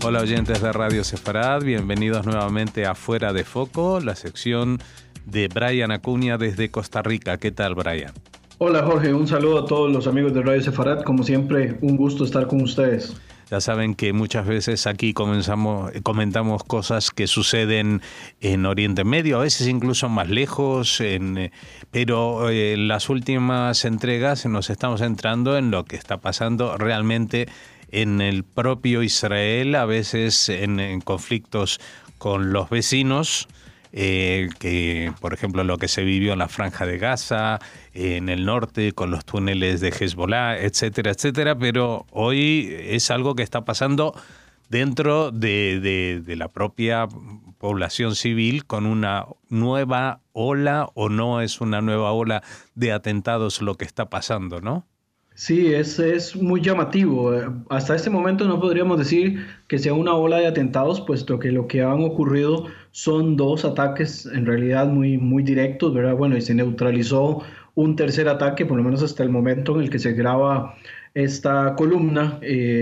Hola oyentes de Radio Sefarad, bienvenidos nuevamente a Fuera de Foco, la sección de Brian Acuña desde Costa Rica. ¿Qué tal, Brian? Hola Jorge, un saludo a todos los amigos de Radio Sefarad. Como siempre, un gusto estar con ustedes. Ya saben que muchas veces aquí comentamos cosas que suceden en Oriente Medio, a veces incluso más lejos, pero en las últimas entregas nos estamos centrando en lo que está pasando realmente en el propio Israel, a veces en conflictos con los vecinos, que por ejemplo lo que se vivió en la Franja de Gaza, en el norte con los túneles de Hezbollah, etcétera, etcétera, pero hoy es algo que está pasando dentro de la propia población civil con una nueva ola, o no es una nueva ola de atentados lo que está pasando, ¿no? Sí, es muy llamativo. Hasta este momento no podríamos decir que sea una ola de atentados, puesto que lo que han ocurrido son dos ataques en realidad muy directos, ¿verdad? Bueno, y se neutralizó un tercer ataque, por lo menos hasta el momento en el que se graba esta columna.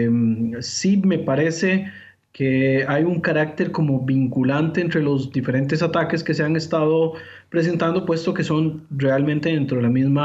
Sí me parece que hay un carácter como vinculante entre los diferentes ataques que se han estado presentando, puesto que son realmente dentro de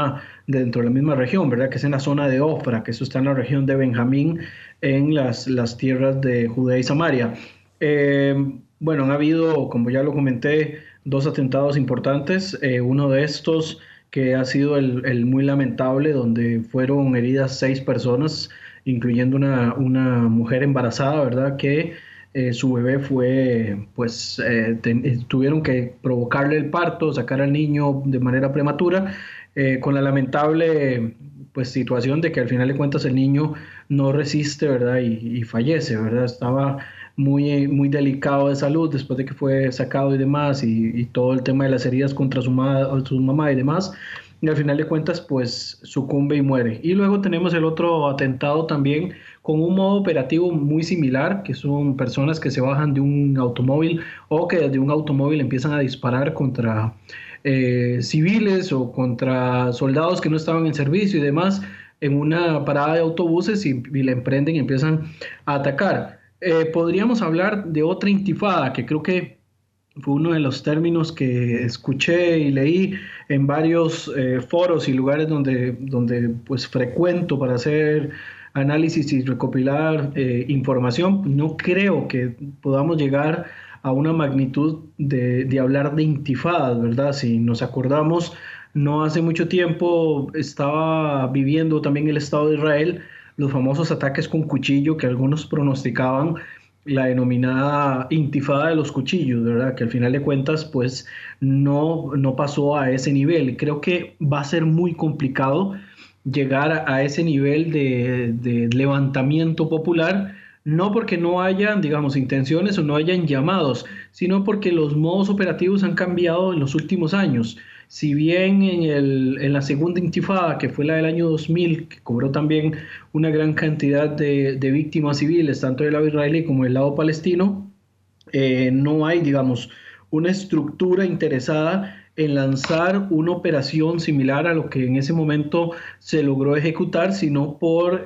la misma región, ¿verdad? Que es en la zona de Ofra, que eso está en la región de Benjamín, en las tierras de Judea y Samaria. Bueno, han habido, como ya lo comenté, dos atentados importantes. Uno de estos que ha sido el muy lamentable, donde fueron heridas 6 personas, incluyendo una mujer embarazada, ¿verdad? Que su bebé fue, pues, tuvieron que provocarle el parto, sacar al niño de manera prematura, con la lamentable, pues, situación de que al final de cuentas el niño no resiste, ¿verdad? Y fallece, ¿verdad? Estaba muy delicado de salud después de que fue sacado y demás, y todo el tema de las heridas contra su mamá y demás. Y al final de cuentas, pues sucumbe y muere. Y luego tenemos el otro atentado también con un modo operativo muy similar, que son personas que se bajan de un automóvil o que desde un automóvil empiezan a disparar contra civiles o contra soldados que no estaban en servicio y demás en una parada de autobuses, y le emprenden y empiezan a atacar. Podríamos hablar de otra intifada, que creo que fue uno de los términos que escuché y leí en varios foros y lugares donde pues frecuento para hacer análisis y recopilar información. No creo que podamos llegar a una magnitud de hablar de intifadas, ¿verdad? Si nos acordamos, no hace mucho tiempo estaba viviendo también el Estado de Israel los famosos ataques con cuchillo que algunos pronosticaban, la denominada intifada de los cuchillos, ¿verdad? Que al final de cuentas, pues no pasó a ese nivel. Y creo que va a ser muy complicado llegar a ese nivel de levantamiento popular, no porque no hayan, digamos, intenciones o no hayan llamados, sino porque los modos operativos han cambiado en los últimos años. Si bien en la segunda intifada, que fue la del año 2000, que cobró también una gran cantidad de víctimas civiles, tanto del lado israelí como del lado palestino, no hay, digamos, una estructura interesada en lanzar una operación similar a lo que en ese momento se logró ejecutar, sino por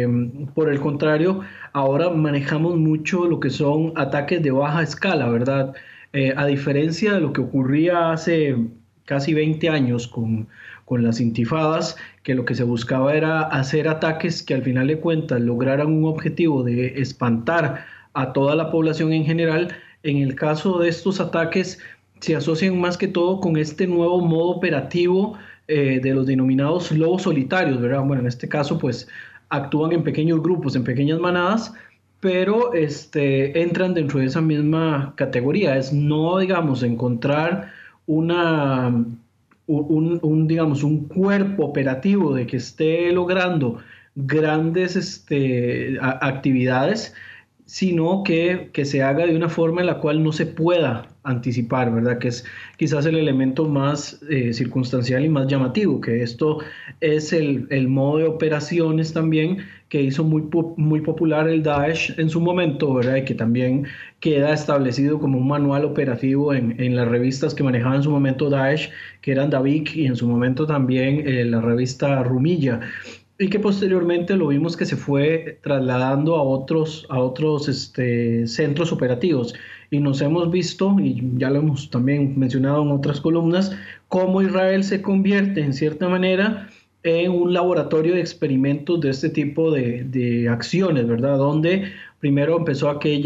el contrario, ahora manejamos mucho lo que son ataques de baja escala, ¿verdad? A diferencia de lo que ocurría hace casi 20 años con las intifadas, que lo que se buscaba era hacer ataques que al final de cuentas lograran un objetivo de espantar a toda la población en general. En el caso de estos ataques se asocian más que todo con este nuevo modo operativo de los denominados lobos solitarios, ¿verdad? Bueno, en este caso pues actúan en pequeños grupos, en pequeñas manadas, pero entran dentro de esa misma categoría. Es no, digamos, encontrar digamos, un cuerpo operativo de que esté logrando grandes actividades, sino que se haga de una forma en la cual no se pueda anticipar, ¿verdad? Que es quizás el elemento más circunstancial y más llamativo, que esto es el modo de operaciones también que hizo muy popular el Daesh en su momento, ¿verdad? Y que también queda establecido como un manual operativo en las revistas que manejaba en su momento Daesh, que eran Davik, y en su momento también la revista Rumilla. y que posteriormente lo vimos que se fue trasladando a otros centros operativos. Y nos hemos visto, y ya lo hemos también mencionado en otras columnas, cómo Israel se convierte en cierta manera en un laboratorio de experimentos de este tipo de acciones, ¿verdad? Donde primero empezó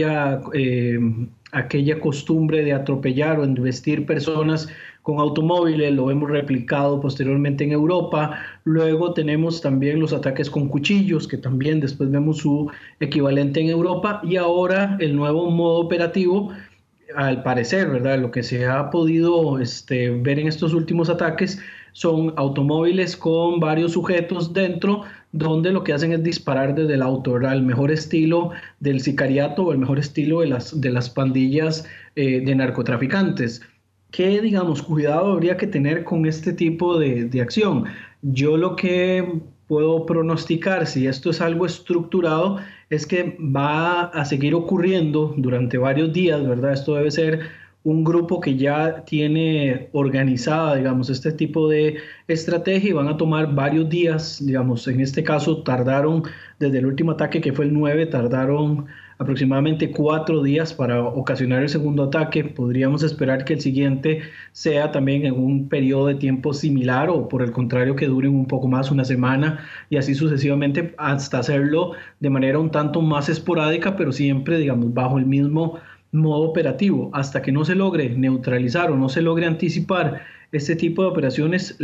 aquella costumbre de atropellar o investir personas con automóviles, lo hemos replicado posteriormente en Europa. Luego tenemos también los ataques con cuchillos, que también después vemos su equivalente en Europa, y ahora el nuevo modo operativo, al parecer, ¿verdad? Lo que se ha podido ver en estos últimos ataques son automóviles con varios sujetos dentro, donde lo que hacen es disparar desde el auto, ¿verdad? El mejor estilo del sicariato o el mejor estilo de las pandillas de narcotraficantes. ¿Qué, digamos, cuidado habría que tener con este tipo de acción? Yo lo que puedo pronosticar, si esto es algo estructurado, es que va a seguir ocurriendo durante varios días, ¿verdad? Esto debe ser un grupo que ya tiene organizada, digamos, este tipo de estrategia y van a tomar varios días, digamos, en este caso tardaron, desde el último ataque que fue el 9, tardaron aproximadamente 4 días para ocasionar el segundo ataque. Podríamos esperar que el siguiente sea también en un periodo de tiempo similar o por el contrario que duren un poco más, una semana y así sucesivamente hasta hacerlo de manera un tanto más esporádica, pero siempre, digamos, bajo el mismo modo operativo. Hasta que no se logre neutralizar o no se logre anticipar este tipo de operaciones,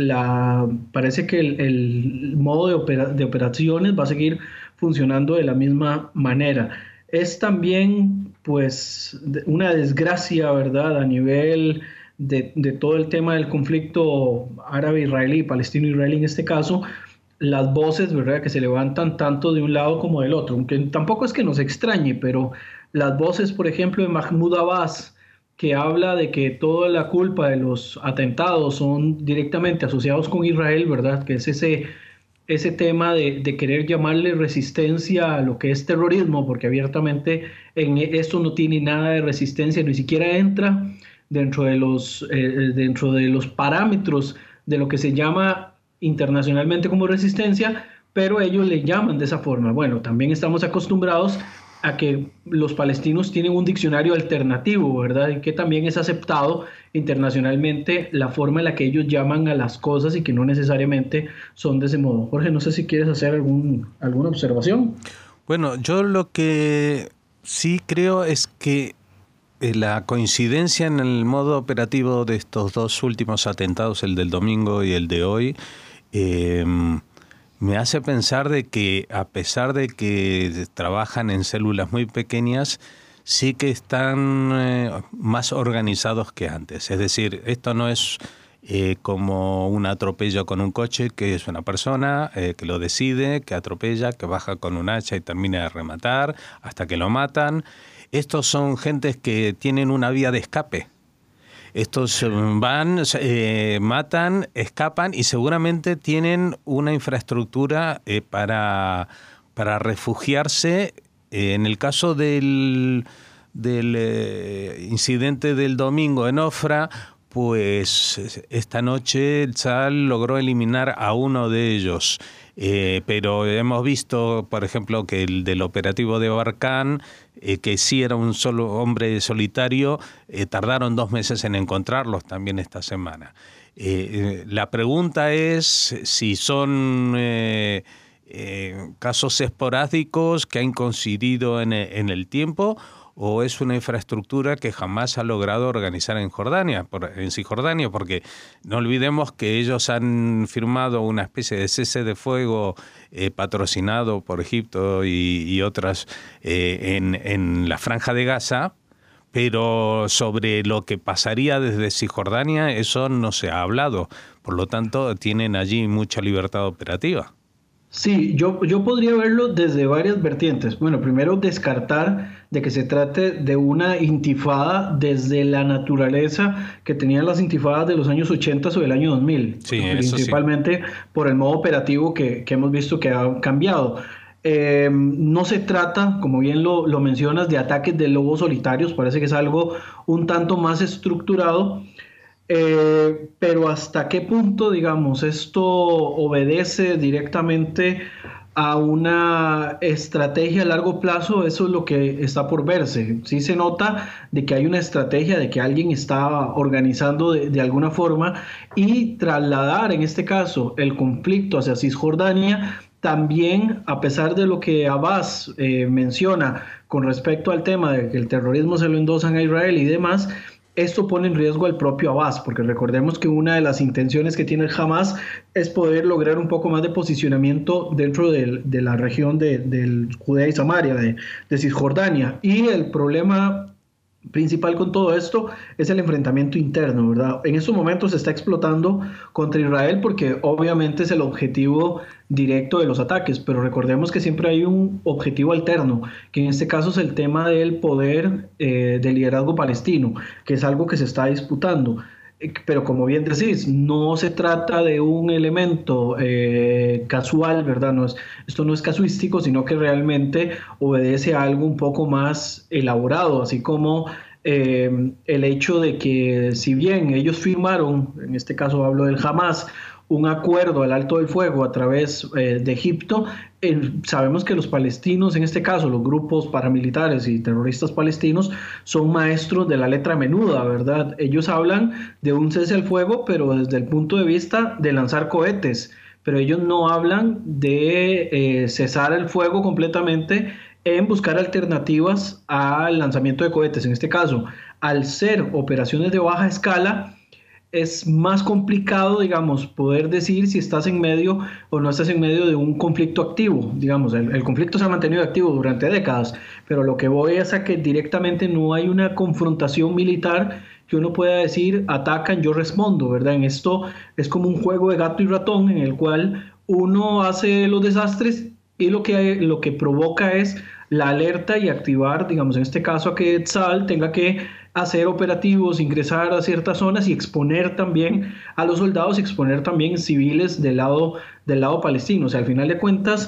parece que el modo de operaciones va a seguir funcionando de la misma manera. Es también, pues, una desgracia, ¿verdad?, a nivel de todo el tema del conflicto árabe-israelí, palestino-israelí en este caso, las voces, ¿verdad?, que se levantan tanto de un lado como del otro, aunque tampoco es que nos extrañe, pero las voces, por ejemplo, de Mahmoud Abbas, que habla de que toda la culpa de los atentados son directamente asociados con Israel, ¿verdad?, que es ese tema de querer llamarle resistencia a lo que es terrorismo, porque abiertamente en esto no tiene nada de resistencia, ni siquiera entra dentro de los parámetros de lo que se llama internacionalmente como resistencia, pero ellos le llaman de esa forma. Bueno, también estamos acostumbrados a que los palestinos tienen un diccionario alternativo, ¿verdad? Y que también es aceptado internacionalmente la forma en la que ellos llaman a las cosas y que no necesariamente son de ese modo. Jorge, no sé si quieres hacer alguna observación. Bueno, yo lo que sí creo es que la coincidencia en el modo operativo de estos dos últimos atentados, el del domingo y el de hoy, me hace pensar de que a pesar de que trabajan en células muy pequeñas, sí que están más organizados que antes. Es decir, esto no es como un atropello con un coche, que es una persona que lo decide, que atropella, que baja con un hacha y termina de rematar hasta que lo matan. Estos son gentes que tienen una vía de escape. Estos van, matan, escapan y seguramente tienen una infraestructura para refugiarse. En el caso del incidente del domingo en Ofra, pues esta noche el Tzal logró eliminar a uno de ellos. Pero hemos visto, por ejemplo, que el del operativo de Barkan, que sí era un solo hombre solitario, tardaron 2 meses en encontrarlos también esta semana. La pregunta es si son casos esporádicos que han coincidido en el tiempo, o es una infraestructura que jamás ha logrado organizar en Cisjordania, porque no olvidemos que ellos han firmado una especie de cese de fuego patrocinado por Egipto y otras en la Franja de Gaza, pero sobre lo que pasaría desde Cisjordania eso no se ha hablado, por lo tanto tienen allí mucha libertad operativa. Sí, yo podría verlo desde varias vertientes. Bueno, primero descartar de que se trate de una intifada desde la naturaleza que tenían las intifadas de los años 80 o del año 2000, sí, principalmente sí, por el modo operativo que hemos visto que ha cambiado. No se trata, como bien lo mencionas, de ataques de lobos solitarios, parece que es algo un tanto más estructurado. Pero hasta qué punto, digamos, esto obedece directamente a una estrategia a largo plazo, eso es lo que está por verse. Sí se nota de que hay una estrategia, de que alguien está organizando de alguna forma y trasladar, en este caso, el conflicto hacia Cisjordania. También, a pesar de lo que Abbas menciona con respecto al tema de que el terrorismo se lo endosan a Israel y demás, esto pone en riesgo al propio Abbas, porque recordemos que una de las intenciones que tiene el Hamas es poder lograr un poco más de posicionamiento dentro de la región del Judea y Samaria, de Cisjordania. Y el problema principal con todo esto es el enfrentamiento interno, ¿verdad? En estos momentos se está explotando contra Israel porque obviamente es el objetivo directo de los ataques, pero recordemos que siempre hay un objetivo alterno, que en este caso es el tema del poder del liderazgo palestino, que es algo que se está disputando. Pero como bien decís, no se trata de un elemento casual, ¿verdad? Esto no es casuístico, sino que realmente obedece a algo un poco más elaborado, así como el hecho de que si bien ellos firmaron, en este caso hablo del Hamas, un acuerdo al alto del fuego a través de Egipto, sabemos que los palestinos, en este caso los grupos paramilitares y terroristas palestinos, son maestros de la letra menuda, ¿verdad? Ellos hablan de un cese al fuego, pero desde el punto de vista de lanzar cohetes, pero ellos no hablan de cesar el fuego completamente en buscar alternativas al lanzamiento de cohetes. En este caso, al ser operaciones de baja escala, es más complicado, digamos, poder decir si estás en medio o no estás en medio de un conflicto activo. Digamos, el conflicto se ha mantenido activo durante décadas, pero lo que voy es a que directamente no hay una confrontación militar que uno pueda decir, atacan, yo respondo, ¿verdad? En esto es como un juego de gato y ratón en el cual uno hace los desastres y lo que provoca es la alerta y activar, digamos, en este caso a que Tzal tenga que hacer operativos, ingresar a ciertas zonas y exponer también a los soldados, exponer también civiles del lado palestino. O sea, al final de cuentas,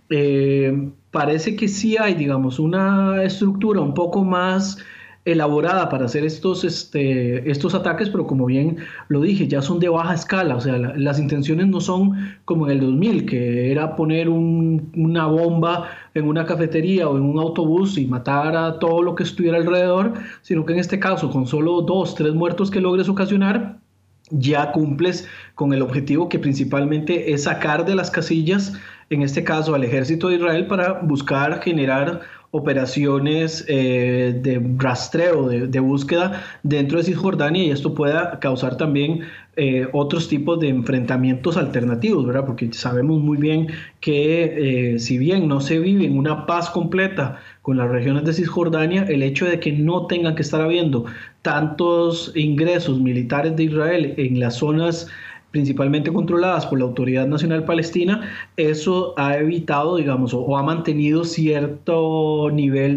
parece que sí hay, digamos, una estructura un poco más elaborada para hacer estos ataques, pero como bien lo dije, ya son de baja escala, o sea, las intenciones no son como en el 2000, que era poner una bomba en una cafetería o en un autobús y matar a todo lo que estuviera alrededor, sino que en este caso, con solo 2, 3 muertos que logres ocasionar, ya cumples con el objetivo que principalmente es sacar de las casillas, en este caso al ejército de Israel, para buscar generar operaciones de rastreo, de búsqueda dentro de Cisjordania, y esto pueda causar también otros tipos de enfrentamientos alternativos, ¿verdad? Porque sabemos muy bien que si bien no se vive en una paz completa con las regiones de Cisjordania, el hecho de que no tengan que estar habiendo tantos ingresos militares de Israel en las zonas principalmente controladas por la Autoridad Nacional Palestina, eso ha evitado, digamos, o ha mantenido cierto nivel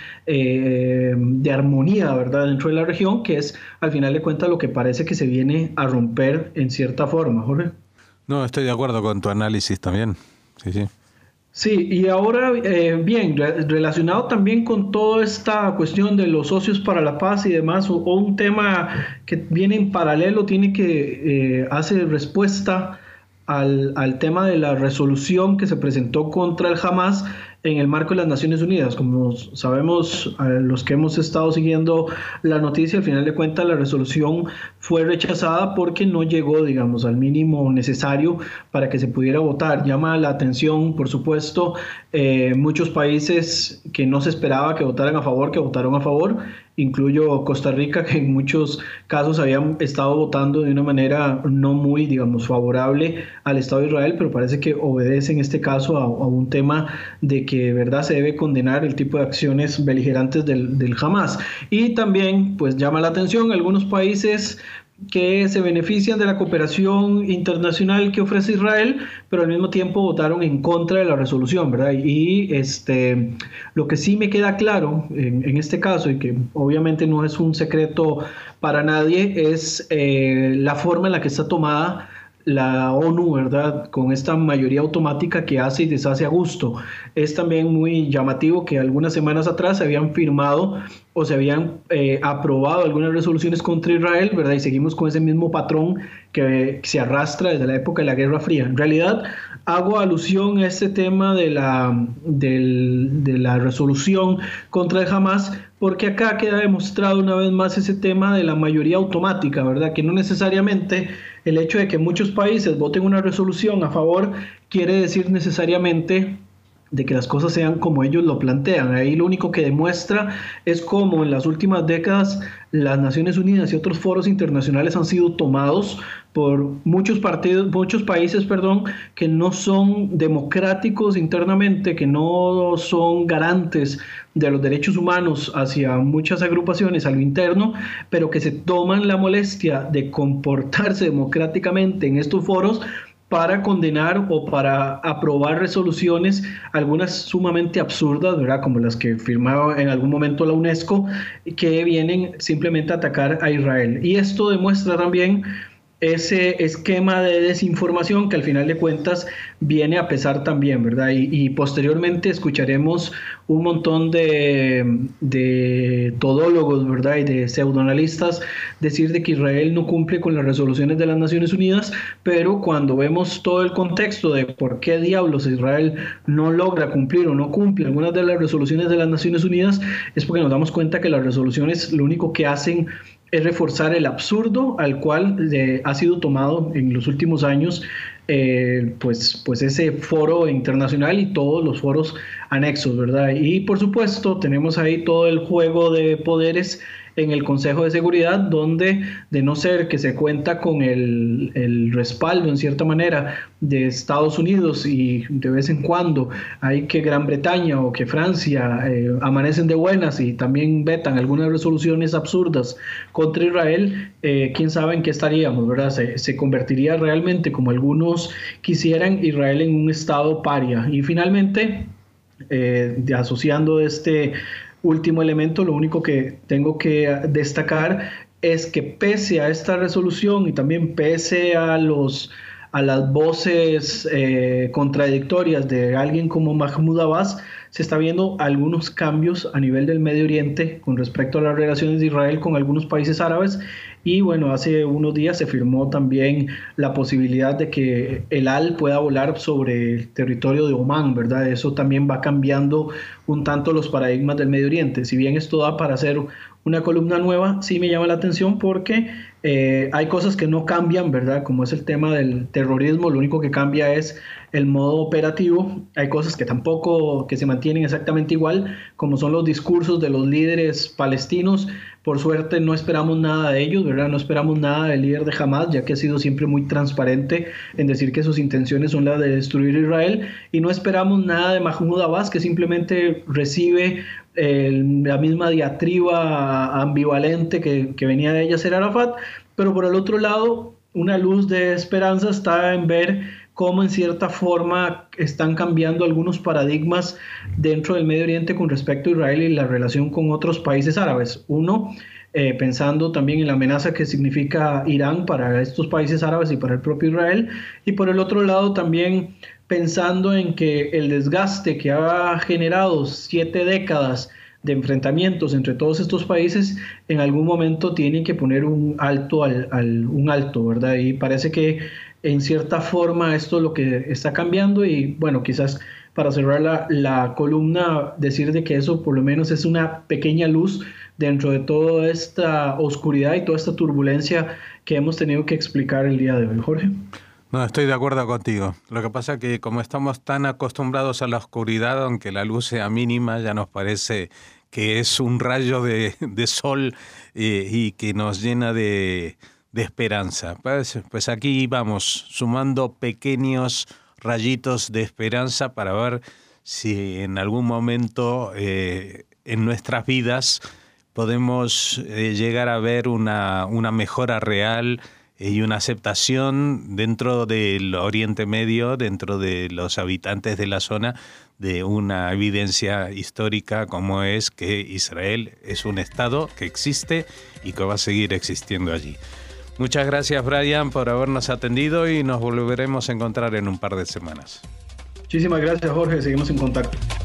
de armonía, ¿verdad?, dentro de la región, que es, al final de cuentas, lo que parece que se viene a romper en cierta forma, Jorge. No, estoy de acuerdo con tu análisis también. Sí, sí. Sí, y ahora, bien, relacionado también con toda esta cuestión de los socios para la paz y demás, o un tema que viene en paralelo, tiene que hacer respuesta al tema de la resolución que se presentó contra el Hamas en el marco de las Naciones Unidas. Como sabemos, los que hemos estado siguiendo la noticia, al final de cuentas la resolución fue rechazada porque no llegó, digamos, al mínimo necesario para que se pudiera votar. Llama la atención, por supuesto, muchos países que no se esperaba que votaran a favor, que votaron a favor. Incluyo Costa Rica, que en muchos casos habían estado votando de una manera no muy, digamos, favorable al Estado de Israel, pero parece que obedece en este caso a un tema de que de verdad se debe condenar el tipo de acciones beligerantes del Hamas. Y también, pues, llama la atención algunos países que se benefician de la cooperación internacional que ofrece Israel, pero al mismo tiempo votaron en contra de la resolución, ¿verdad? Y lo que sí me queda claro en este caso, y que obviamente no es un secreto para nadie, es la forma en la que está tomada la ONU, ¿verdad? Con esta mayoría automática que hace y deshace a gusto. Es también muy llamativo que algunas semanas atrás se habían firmado o se habían aprobado algunas resoluciones contra Israel, ¿verdad? Y seguimos con ese mismo patrón que se arrastra desde la época de la Guerra Fría. En realidad, hago alusión a este tema de la resolución contra el Hamas, porque acá queda demostrado una vez más ese tema de la mayoría automática, ¿verdad? Que no necesariamente el hecho de que muchos países voten una resolución a favor quiere decir necesariamente de que las cosas sean como ellos lo plantean. Ahí lo único que demuestra es cómo en las últimas décadas las Naciones Unidas y otros foros internacionales han sido tomados por muchos países, que no son democráticos internamente, que no son garantes de los derechos humanos hacia muchas agrupaciones a lo interno, pero que se toman la molestia de comportarse democráticamente en estos foros para condenar o para aprobar resoluciones, algunas sumamente absurdas, ¿verdad? Como las que firmaba en algún momento la UNESCO, que vienen simplemente a atacar a Israel. Y esto demuestra también ese esquema de desinformación que al final de cuentas viene a pesar también, ¿verdad? Y posteriormente escucharemos un montón de todólogos, ¿verdad? Y de pseudoanalistas decir de que Israel no cumple con las resoluciones de las Naciones Unidas, pero cuando vemos todo el contexto de por qué diablos Israel no logra cumplir o no cumple algunas de las resoluciones de las Naciones Unidas, es porque nos damos cuenta que las resoluciones lo único que hacen es reforzar el absurdo al cual ha sido tomado en los últimos años pues ese foro internacional y todos los foros anexos, ¿verdad? Y por supuesto tenemos ahí todo el juego de poderes en el Consejo de Seguridad, donde de no ser que se cuenta con el respaldo en cierta manera de Estados Unidos y de vez en cuando hay que Gran Bretaña o que Francia amanecen de buenas y también vetan algunas resoluciones absurdas contra Israel, quién sabe en qué estaríamos, ¿verdad? Se convertiría realmente, como algunos quisieran, Israel en un estado paria. Y finalmente, asociando este último elemento, lo único que tengo que destacar es que pese a esta resolución y también pese a las voces contradictorias de alguien como Mahmoud Abbas, se está viendo algunos cambios a nivel del Medio Oriente con respecto a las relaciones de Israel con algunos países árabes. Y bueno, hace unos días se firmó también la posibilidad de que el AL pueda volar sobre el territorio de Omán, ¿verdad? Eso también va cambiando un tanto los paradigmas del Medio Oriente. Si bien esto da para hacer una columna nueva, sí me llama la atención porque hay cosas que no cambian, ¿verdad? Como es el tema del terrorismo, lo único que cambia es el modo operativo. Hay cosas que tampoco, que se mantienen exactamente igual, como son los discursos de los líderes palestinos. Por suerte no esperamos nada de ellos, ¿verdad? No esperamos nada del líder de Hamas, ya que ha sido siempre muy transparente en decir que sus intenciones son las de destruir Israel, y no esperamos nada de Mahmoud Abbas, que simplemente recibe la misma diatriba ambivalente que venía de ella ser Arafat. Pero por el otro lado, una luz de esperanza está en ver cómo en cierta forma están cambiando algunos paradigmas dentro del Medio Oriente con respecto a Israel y la relación con otros países árabes. Uno, pensando también en la amenaza que significa Irán para estos países árabes y para el propio Israel, y por el otro lado también pensando en que el desgaste que ha generado 7 décadas de enfrentamientos entre todos estos países, en algún momento tienen que poner un alto, ¿verdad? Y parece que en cierta forma esto es lo que está cambiando. Y bueno, quizás para cerrar la columna, decir de que eso por lo menos es una pequeña luz dentro de toda esta oscuridad y toda esta turbulencia que hemos tenido que explicar el día de hoy. Jorge. No, estoy de acuerdo contigo. Lo que pasa es que como estamos tan acostumbrados a la oscuridad, aunque la luz sea mínima, ya nos parece que es un rayo de sol y que nos llena de esperanza. Pues aquí vamos sumando pequeños rayitos de esperanza para ver si en algún momento en nuestras vidas podemos llegar a ver una mejora real y una aceptación dentro del Oriente Medio, dentro de los habitantes de la zona, de una evidencia histórica como es que Israel es un Estado que existe y que va a seguir existiendo allí. Muchas gracias, Brian, por habernos atendido y nos volveremos a encontrar en un par de semanas. Muchísimas gracias, Jorge. Seguimos en contacto.